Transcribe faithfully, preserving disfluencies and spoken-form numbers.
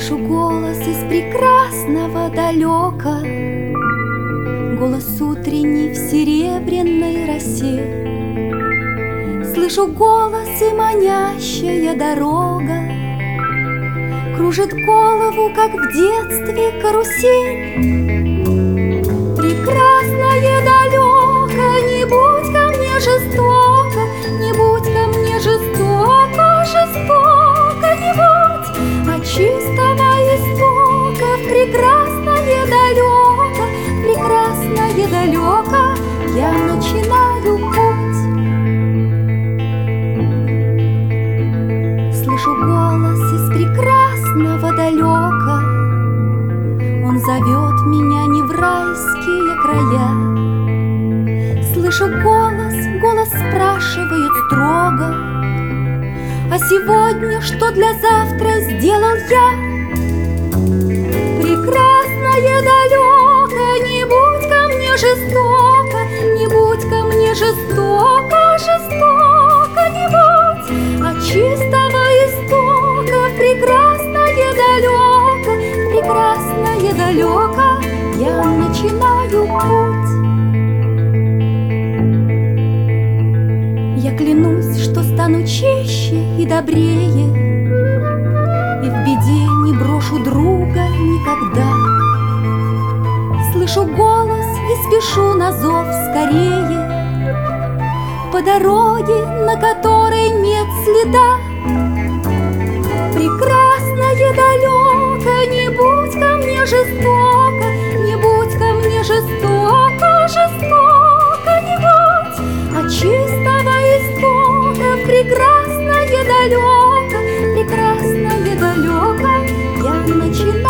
Слышу голос из прекрасного далека, голос утренний в серебряной росе. Слышу голос и манящая дорога кружит голову, как в детстве карусель. Прекрасное далеко, не будь ко мне жестоко, не будь ко мне жестоко, жестоко не будь, а чистого истока в прекрасное далеко, прекрасное далеко я начинаю путь. Слышу голос из прекрасного далека, он зовет меня не в райские края. Слышу голос, голос спрашивает строго: а сегодня что для завтра сделал я? Прекрасное далеко, не будь ко мне жестоко, не будь ко мне жестоко, жестоко не будь, а чистого истока в прекрасное далеко, прекрасное далеко я начинаю путь. Я клянусь, что стану чище и добрее, и в беде не брошу друга никогда. Слышу голос и спешу на зов скорее по дороге, на которой нет следа. Прекрасное далеко, не будь ко мне жестоко, не будь ко мне жестоко, жестоко не будь, а чистого истока в прекрасное далеко, прекрасное далеко я начинаю.